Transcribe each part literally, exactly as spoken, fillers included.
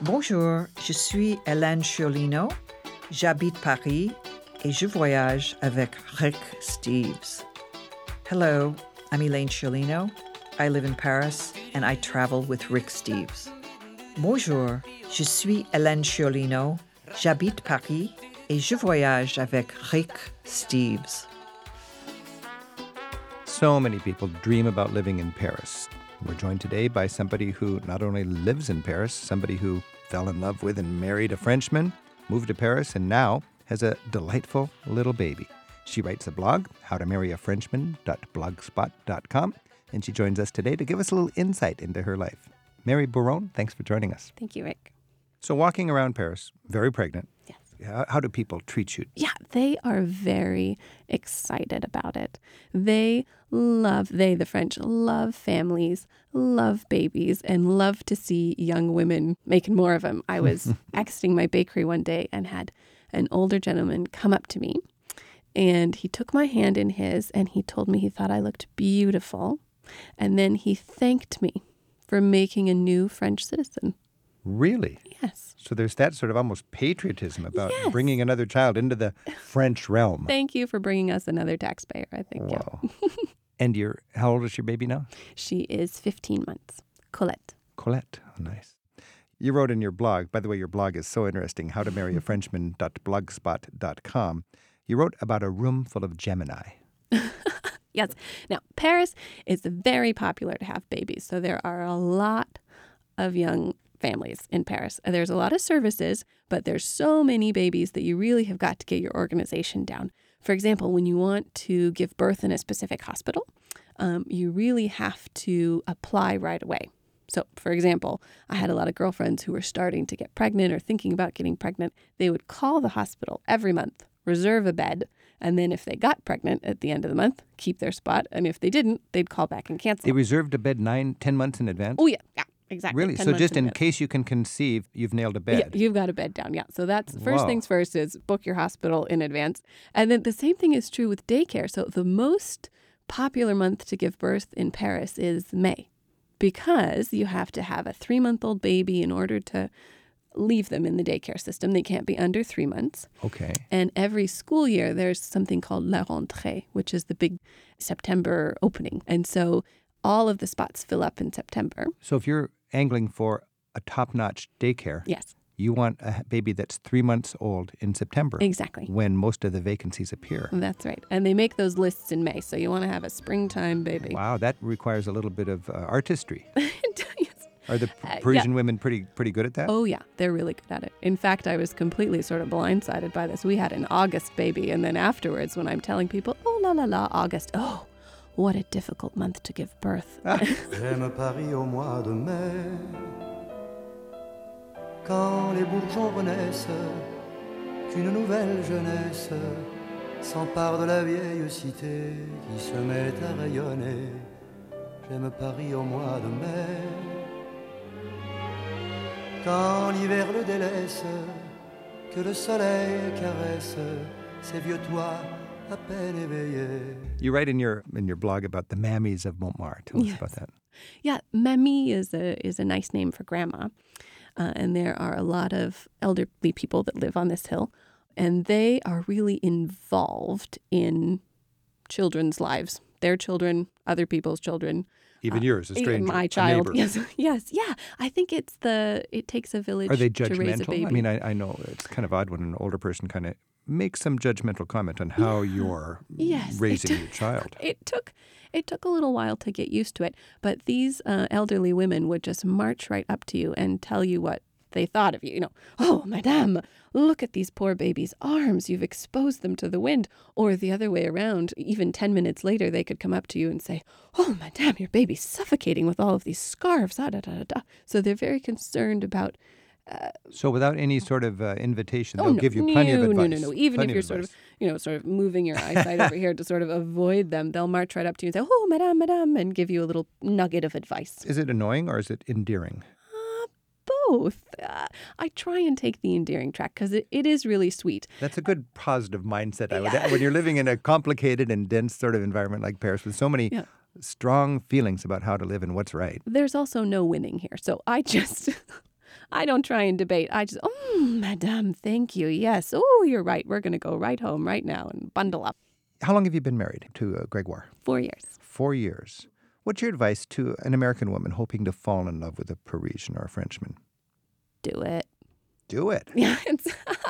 Bonjour, je suis Hélène Chiolino, j'habite Paris et je voyage avec Rick Steves. Hello, I'm Elaine Chiolino. I live in Paris and I travel with Rick Steves. Bonjour, je suis Hélène Chiolino, j'habite Paris et je voyage avec Rick Steves. So many people dream about living in Paris. We're joined today by somebody who not only lives in Paris, somebody who fell in love with and married a Frenchman, moved to Paris, and now has a delightful little baby. She writes a blog, how to marry a frenchman dot blogspot dot com, and she joins us today to give us a little insight into her life. Mary Bourron, thanks for joining us. Thank you, Rick. So walking around Paris, very pregnant. Yes. How, how do people treat you? Yeah, they are very excited about it. They love, they, the French, love families, love babies, and love to see young women making more of them. I was exiting my bakery one day and had an older gentleman come up to me, and he took my hand in his, and he told me he thought I looked beautiful, and then he thanked me for making a new French citizen. Really? Yes. So there's that sort of almost patriotism about Yes. bringing another child into the French realm. Thank you for bringing us another taxpayer, I think. Wow. Yeah. And you're, how old is your baby now? She is fifteen months. Colette. Colette. Oh, nice. You wrote in your blog, by the way, your blog is so interesting, how to marry a frenchman dot blogspot dot com. You wrote about a room full of Gemini. Yes. Now, Paris is very popular to have babies. So there are a lot of young families in Paris. There's a lot of services, but there's so many babies that you really have got to get your organization down. For example, when you want to give birth in a specific hospital, um, you really have to apply right away. So, for example, I had a lot of girlfriends who were starting to get pregnant or thinking about getting pregnant. They would call the hospital every month, reserve a bed, and then if they got pregnant at the end of the month, keep their spot. And if they didn't, they'd call back and cancel. They reserved a bed nine, ten months in advance? Oh, yeah, yeah, exactly. Really? ten So months just in advance. case you can conceive, you've nailed a bed? Yeah, you've got a bed down, yeah. So that's first Whoa. things first is book your hospital in advance. And then the same thing is true with daycare. So the most popular month to give birth in Paris is May because you have to have a three-month-old baby in order to leave them in the daycare system. They can't be under three months. Okay. And every school year, there's something called La Rentrée, which is the big September opening. And so all of the spots fill up in September. So if you're angling for a top-notch daycare, Yes, you want a baby that's three months old in September. exactly. When most of the vacancies appear. That's right. And they make those lists in May. So you want to have a springtime baby. Wow, that requires a little bit of uh, artistry. Yes. Are the Uh, Parisian yeah. women pretty pretty good at that? Oh, yeah. They're really good at it. In fact, I was completely sort of blindsided by this. We had an August baby. And then afterwards, when I'm telling people, oh, la, la, la, August. Oh, what a difficult month to give birth. J'aime Paris au mois de mai, quand les bourgeons renaissent, qu'une nouvelle jeunesse s'empare de la vieille cité qui se met à rayonner. J'aime Paris au mois de mai, quand l'hiver le délaisse, que le soleil caresse ces vieux toits à peine éveillés. You write in your in your blog about the mammies of Montmartre. Tell us Yes. about that. Yeah, mamie is a is a nice name for grandma. Uh, and there are a lot of elderly people that live on this hill. And they are really involved in children's lives. Their children, other people's children. Even uh, yours, a even stranger, my a child. neighbor. Yes, yes, yeah. I think it's the, it takes a village Are they to raise a judgmental? baby. I mean, I, I know it's kind of odd when an older person kind of makes some judgmental comment on how you're Yes, it raising took- your child. It took it took a little while to get used to it, but these uh, elderly women would just march right up to you and tell you what they thought of you. You know, oh, madame, look at these poor babies' arms. You've exposed them to the wind. Or the other way around, even ten minutes later, they could come up to you and say, oh, madame, your baby's suffocating with all of these scarves. Ah, da, da, da, da. So they're very concerned about So without any sort of uh, invitation, Oh, they'll no, give you plenty no, of advice. No, no, no. Even Plenty if you're of sort of, advice. you know, sort of moving your eyesight over here to sort of avoid them, they'll march right up to you and say, oh, madame, madame, and give you a little nugget of advice. Is it annoying or is it endearing? Uh, both. Uh, I try and take the endearing track because it, it is really sweet. That's a good positive mindset. I would, when you're living in a complicated and dense sort of environment like Paris with so many Yeah. strong feelings about how to live and what's right. There's also no winning here. So I just... I don't try and debate. I just, oh, madame, thank you. Yes. Oh, you're right. We're going to go right home right now and bundle up. How long have you been married to uh, Gregoire? Four years. Four years. What's your advice to an American woman hoping to fall in love with a Parisian or a Frenchman? Do it. Do it. Yeah, it's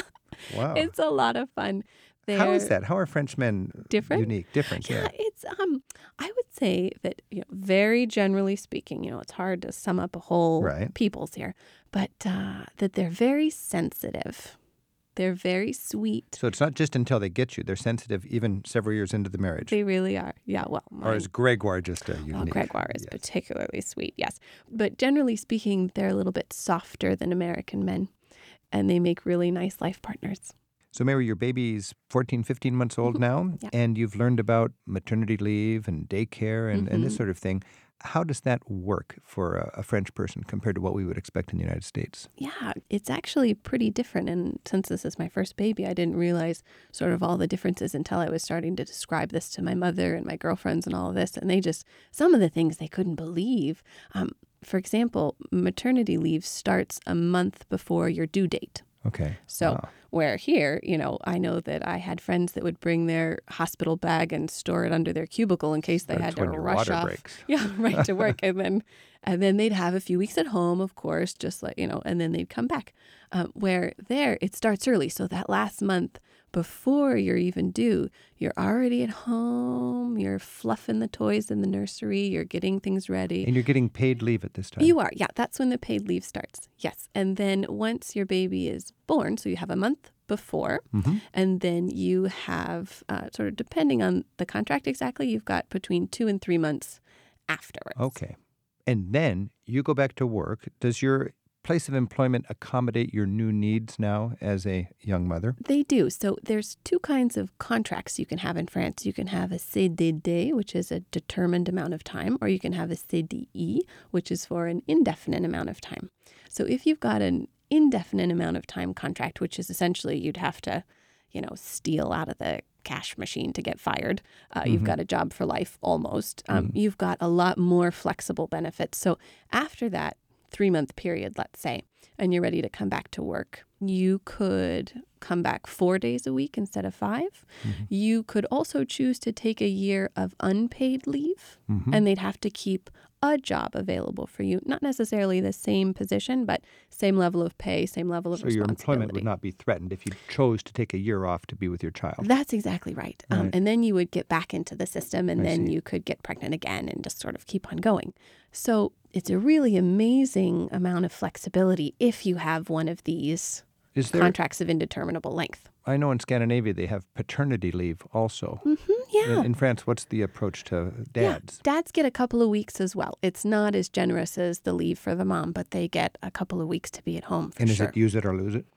Wow. it's a lot of fun. They're How is that? How are Frenchmen different? unique? Different, yeah. Yeah, it's um I would say that, you know, very generally speaking, you know, it's hard to sum up a whole Right. peoples here, but uh, that they're very sensitive. They're very sweet. So it's not just until they get you. They're sensitive even several years into the marriage. They really are. Yeah, well, Or mine- is Gregoire just a well, unique? Gregoire is Yes. particularly sweet, yes. But generally speaking, they're a little bit softer than American men, and they make really nice life partners. So, Mary, your baby's fourteen, fifteen months old now, Yeah. and you've learned about maternity leave and daycare and, and this Mhm. sort of thing. How does that work for a, a French person compared to what we would expect in the United States? Yeah, it's actually pretty different. And since this is my first baby, I didn't realize sort of all the differences until I was starting to describe this to my mother and my girlfriends and all of this. And they just, some of the things they couldn't believe. Um, for example, maternity leave starts a month before your due date. Okay. So Wow. where here, you know, I know that I had friends that would bring their hospital bag and store it under their cubicle in case they That's had to when your rush water off. breaks. Yeah, right to work, and then and then they'd have a few weeks at home, of course, just like, you know, and then they'd come back. Um, where there, it starts early, so that last month before you're even due, you're already at home. You're fluffing the toys in the nursery. You're getting things ready. And you're getting paid leave at this time. You are, yeah. That's when the paid leave starts. Yes. And then once your baby is born, so you have a month before, Mm-hmm. and then you have, uh, sort of depending on the contract exactly, you've got between two and three months afterwards. Okay. And then you go back to work. Does your place of employment accommodate your new needs now as a young mother? They do. So there's two kinds of contracts you can have in France. You can have a C D D, which is a determined amount of time, or you can have a C D I, which is for an indefinite amount of time. So if you've got an indefinite amount of time contract, which is essentially you'd have to, you know, steal out of the cash machine to get fired. Uh, You've got a job for life almost. Um, You've got a lot more flexible benefits. So after that three-month period, let's say, and you're ready to come back to work, you could come back four days a week instead of five. You could also choose to take a year of unpaid leave, and they'd have to keep a job available for you. Not necessarily the same position, but same level of pay, same level of So your responsibility. employment would not be threatened if you chose to take a year off to be with your child. That's exactly right. Um, Right. and then you would get back into the system, and I then see. you could get pregnant again and just sort of keep on going. So it's a really amazing amount of flexibility if you have one of these Is there? contracts of indeterminable length. I know in Scandinavia they have paternity leave also. Mm-hmm, yeah. In, in France, what's the approach to dads? Yeah. Dads get a couple of weeks as well. It's not as generous as the leave for the mom, but they get a couple of weeks to be at home for And is sure. it use it or lose it?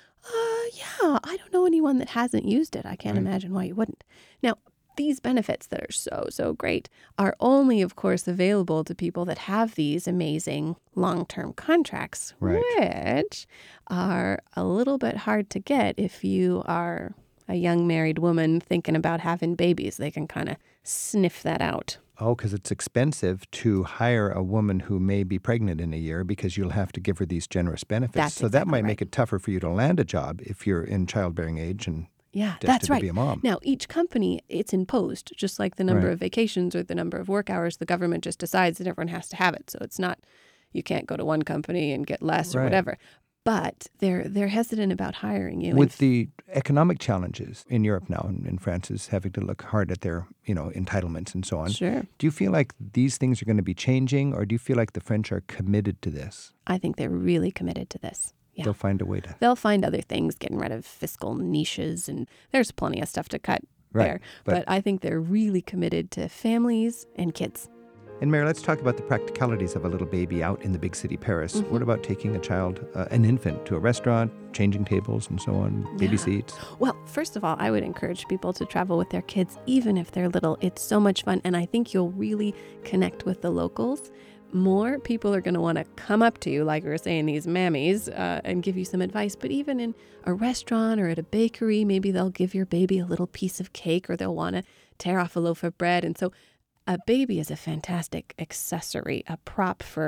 Uh, yeah, I don't know anyone that hasn't used it. I can't Right. imagine why you wouldn't. Now, these benefits that are so, so great are only, of course, available to people that have these amazing long-term contracts, Right. which are a little bit hard to get if you are a young married woman thinking about having babies. They can kind of sniff that out. Oh, because it's expensive to hire a woman who may be pregnant in a year because you'll have to give her these generous benefits. That's so that exactly might right. make it tougher for you to land a job if you're in childbearing age and Yeah, destined that's to right. be a mom. Now, each company, it's imposed, just like the number Right. of vacations or the number of work hours. The government just decides that everyone has to have it. So it's not, you can't go to one company and get less or Right. whatever. But they're they're hesitant about hiring you. With And the economic challenges in Europe now, and, and France is having to look hard at their, you know, entitlements and so on. Sure. Do you feel like these things are going to be changing, or do you feel like the French are committed to this? I think they're really committed to this. Yeah. They'll find a way to. They'll find other things, getting rid of fiscal niches, and there's plenty of stuff to cut Right, there. but- But I think they're really committed to families and kids. And Mary, let's talk about the practicalities of a little baby out in the big city, Paris. Mm-hmm. What about taking a child, uh, an infant, to a restaurant, changing tables and so on, baby Yeah. seats? Well, first of all, I would encourage people to travel with their kids, even if they're little. It's so much fun, and I think you'll really connect with the locals. More people are going to want to come up to you, like we were saying, these mammies, uh, and give you some advice. But even in a restaurant or at a bakery, maybe they'll give your baby a little piece of cake, or they'll want to tear off a loaf of bread. And so a baby is a fantastic accessory, a prop for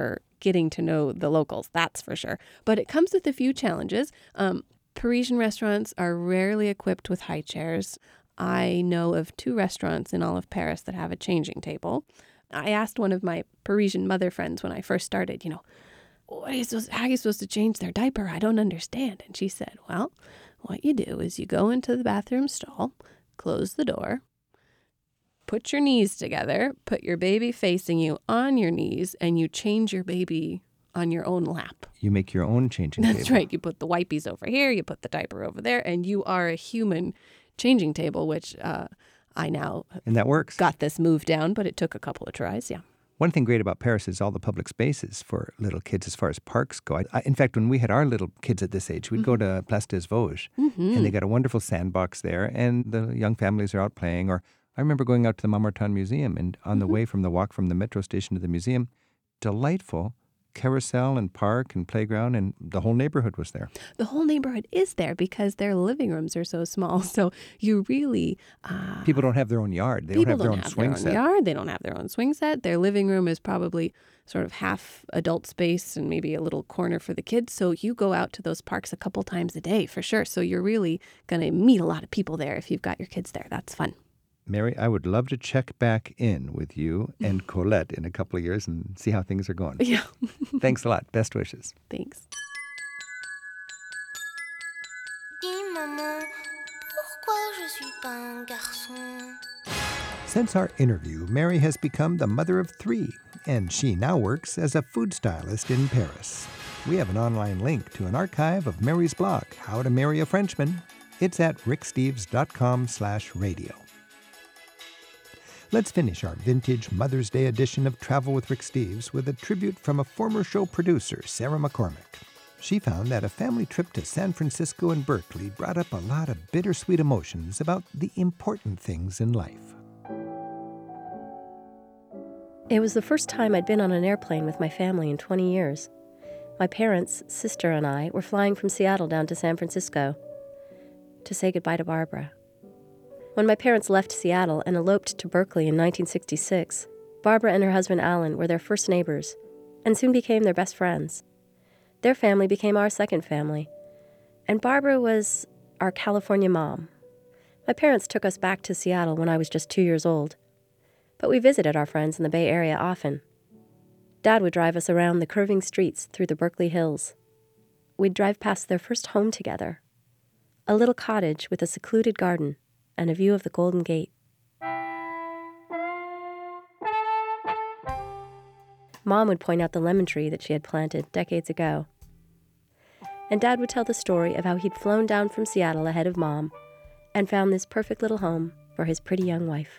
getting to know the locals, that's for sure. But it comes with a few challenges. Um, Parisian restaurants are rarely equipped with high chairs. I know of two restaurants in all of Paris that have a changing table. I asked one of my Parisian mother friends when I first started, you know, what are you supposed, how are you supposed to change their diaper? I don't understand. And she said, well, what you do is you go into the bathroom stall, close the door, put your knees together, put your baby facing you on your knees, and you change your baby on your own lap. You make your own changing That's table. right. You put the wipies over here, you put the diaper over there, and you are a human changing table, which uh, I now And that works. got this move down, but it took a couple of tries, yeah. One thing great about Paris is all the public spaces for little kids as far as parks go. I, I, in fact, when we had our little kids at this age, we'd Mm-hmm. go to Place des Vosges, Mm-hmm. and they got a wonderful sandbox there, and the young families are out playing. Or I remember going out to the Montmartre Museum, and on the Mm-hmm. way from the walk from the metro station to the museum, delightful carousel and park and playground, and the whole neighborhood was there. The whole neighborhood is there because their living rooms are so small. So you really... Uh, People don't have their own yard. They don't people have their don't own have swing their own set. yard. They don't have their own swing set. Their living room is probably sort of half adult space and maybe a little corner for the kids. So you go out to those parks a couple times a day for sure. So you're really going to meet a lot of people there if you've got your kids there. That's fun. Mary, I would love to check back in with you Mm. and Colette in a couple of years and see how things are going. Yeah. Thanks a lot. Best wishes. Thanks. Dis maman, pourquoi je suis pas un garçon? Since our interview, Mary has become the mother of three, and she now works as a food stylist in Paris. We have an online link to an archive of Mary's blog, How to Marry a Frenchman. It's at ricksteves.com slash radio. Let's finish our vintage Mother's Day edition of Travel with Rick Steves with a tribute from a former show producer, Sarah McCormick. She found that a family trip to San Francisco and Berkeley brought up a lot of bittersweet emotions about the important things in life. It was the first time I'd been on an airplane with my family in twenty years. My parents, sister, and I were flying from Seattle down to San Francisco to say goodbye to Barbara. When my parents left Seattle and eloped to Berkeley in nineteen sixty-six, Barbara and her husband Alan were their first neighbors and soon became their best friends. Their family became our second family, and Barbara was our California mom. My parents took us back to Seattle when I was just two years old, but we visited our friends in the Bay Area often. Dad would drive us around the curving streets through the Berkeley Hills. We'd drive past their first home together, a little cottage with a secluded garden and a view of the Golden Gate. Mom would point out the lemon tree that she had planted decades ago. And Dad would tell the story of how he'd flown down from Seattle ahead of Mom and found this perfect little home for his pretty young wife.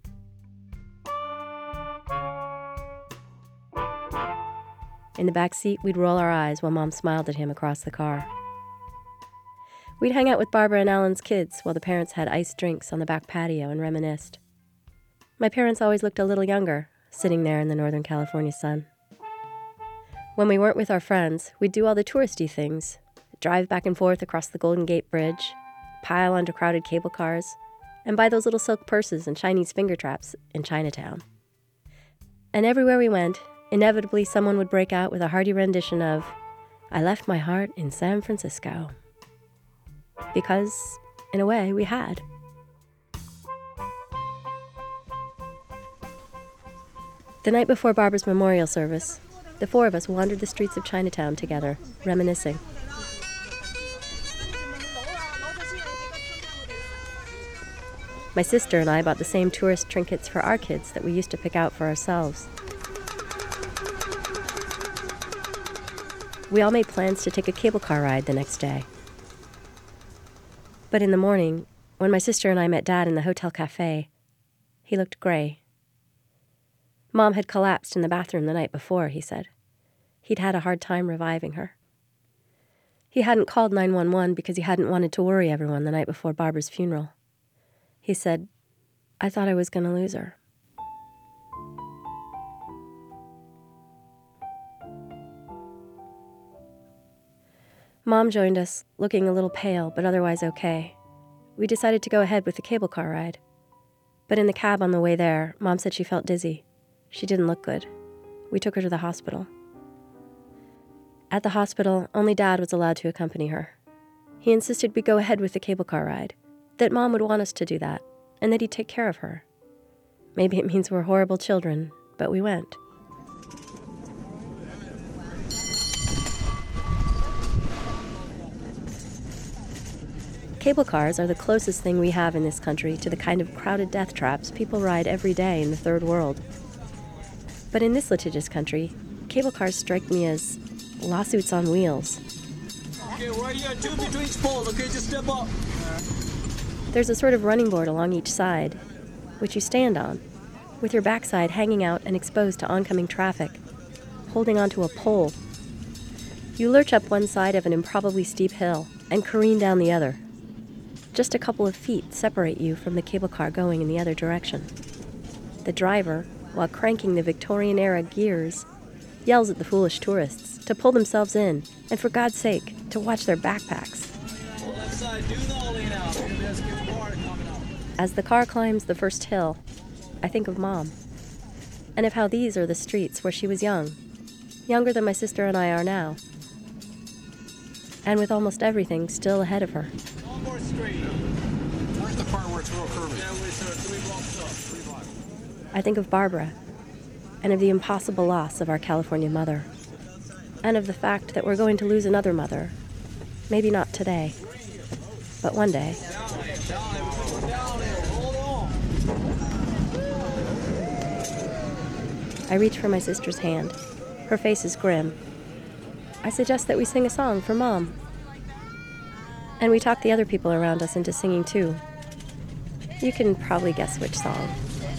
In the back seat, we'd roll our eyes while Mom smiled at him across the car. We'd hang out with Barbara and Alan's kids while the parents had iced drinks on the back patio and reminisced. My parents always looked a little younger, sitting there in the Northern California sun. When we weren't with our friends, we'd do all the touristy things, drive back and forth across the Golden Gate Bridge, pile onto crowded cable cars, and buy those little silk purses and Chinese finger traps in Chinatown. And everywhere we went, inevitably someone would break out with a hearty rendition of, "I left my heart in San Francisco." Because, in a way, we had. The night before Barbara's memorial service, the four of us wandered the streets of Chinatown together, reminiscing. My sister and I bought the same tourist trinkets for our kids that we used to pick out for ourselves. We all made plans to take a cable car ride the next day. But in the morning, when my sister and I met Dad in the hotel cafe, he looked gray. Mom had collapsed in the bathroom the night before, he said. He'd had a hard time reviving her. He hadn't called nine one one because he hadn't wanted to worry everyone the night before Barbara's funeral. He said, "I thought I was going to lose her." Mom joined us, looking a little pale, but otherwise okay. We decided to go ahead with the cable car ride. But in the cab on the way there, Mom said she felt dizzy. She didn't look good. We took her to the hospital. At the hospital, only Dad was allowed to accompany her. He insisted we go ahead with the cable car ride, that Mom would want us to do that, and that he'd take care of her. Maybe it means we're horrible children, but we went. Cable cars are the closest thing we have in this country to the kind of crowded death traps people ride every day in the third world. But in this litigious country, cable cars strike me as lawsuits on wheels. Okay, right here, two between poles, okay, just step up. There's a sort of running board along each side, which you stand on, with your backside hanging out and exposed to oncoming traffic, holding onto a pole. You lurch up one side of an improbably steep hill and careen down the other. Just a couple of feet separate you from the cable car going in the other direction. The driver, while cranking the Victorian-era gears, yells at the foolish tourists to pull themselves in and, for God's sake, to watch their backpacks. Left side, do the ollie now. There's a car coming out. As the car climbs the first hill, I think of Mom, and of how these are the streets where she was young, younger than my sister and I are now, and with almost everything still ahead of her. One more straight. Where's the part where it's real curvy? Yeah, wait, sir, three blocks up, three blocks. I think of Barbara, and of the impossible loss of our California mother, and of the fact that we're going to lose another mother, maybe not today, but one day. I reach for my sister's hand. Her face is grim. I suggest that we sing a song for Mom. And we talk the other people around us into singing too. You can probably guess which song.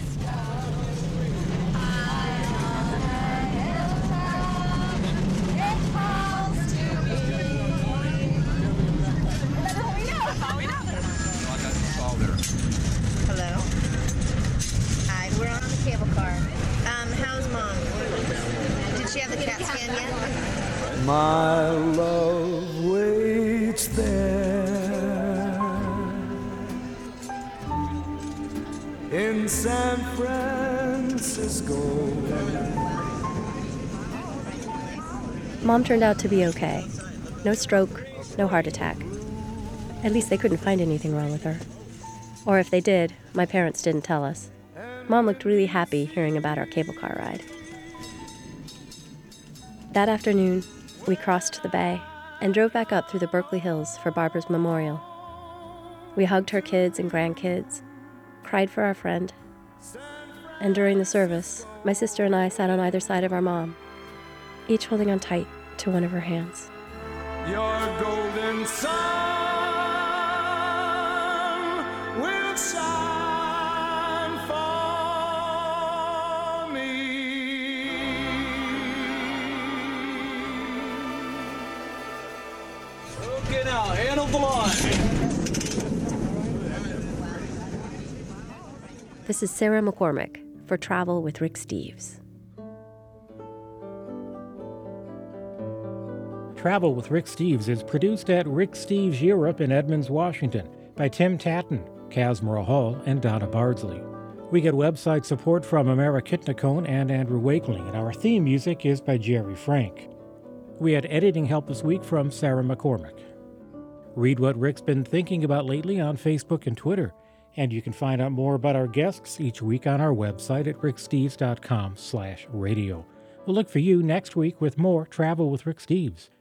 Hello. Hi, we're on the cable car. Um, how's Mom? Did she have the CAT scan yet? My love waits there in San Francisco. Mom turned out to be okay. No stroke, no heart attack. At least they couldn't find anything wrong with her. Or if they did, my parents didn't tell us. Mom looked really happy hearing about our cable car ride. That afternoon, we crossed the bay and drove back up through the Berkeley Hills for Barbara's memorial. We hugged her kids and grandkids, cried for our friend, and during the service, my sister and I sat on either side of our mom, each holding on tight to one of her hands. Your golden sun will shine for me. Okay, now, hand of the line. This is Sarah McCormick for Travel with Rick Steves. Travel with Rick Steves is produced at Rick Steves Europe in Edmonds, Washington by Tim Tatton, Casmara Hall, and Donna Bardsley. We get website support from Amara Kitnacone and Andrew Wakeling, and our theme music is by Jerry Frank. We had editing help this week from Sarah McCormick. Read what Rick's been thinking about lately on Facebook and Twitter, and you can find out more about our guests each week on our website at ricksteves dot com slash radio. We'll look for you next week with more Travel with Rick Steves.